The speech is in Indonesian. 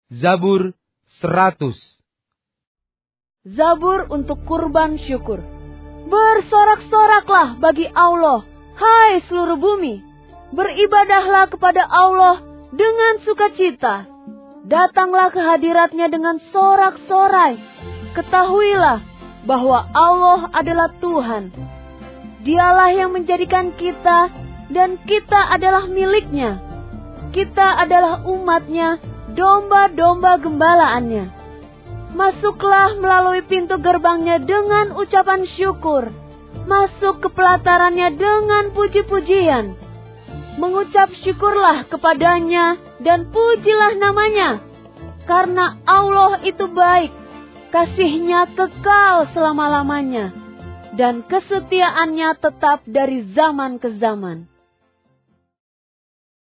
Zabur 100. Zabur untuk kurban syukur. Bersorak-soraklah bagi Allah, hai seluruh bumi. Beribadahlah kepada Allah dengan sukacita. Datanglah ke hadiratnya dengan sorak-sorai. Ketahuilah bahwa Allah adalah Tuhan. Dialah yang menjadikan kita dan kita adalah miliknya. Kita adalah umatnya, domba-domba gembalaannya. Masuklah melalui pintu gerbangnya dengan ucapan syukur. Masuk ke pelatarannya dengan puji-pujian. Mengucap syukurlah kepadanya dan pujilah namanya. Karena Allah itu baik, kasih-Nya kekal selama-lamanya. Dan kesetiaannya tetap dari zaman ke zaman.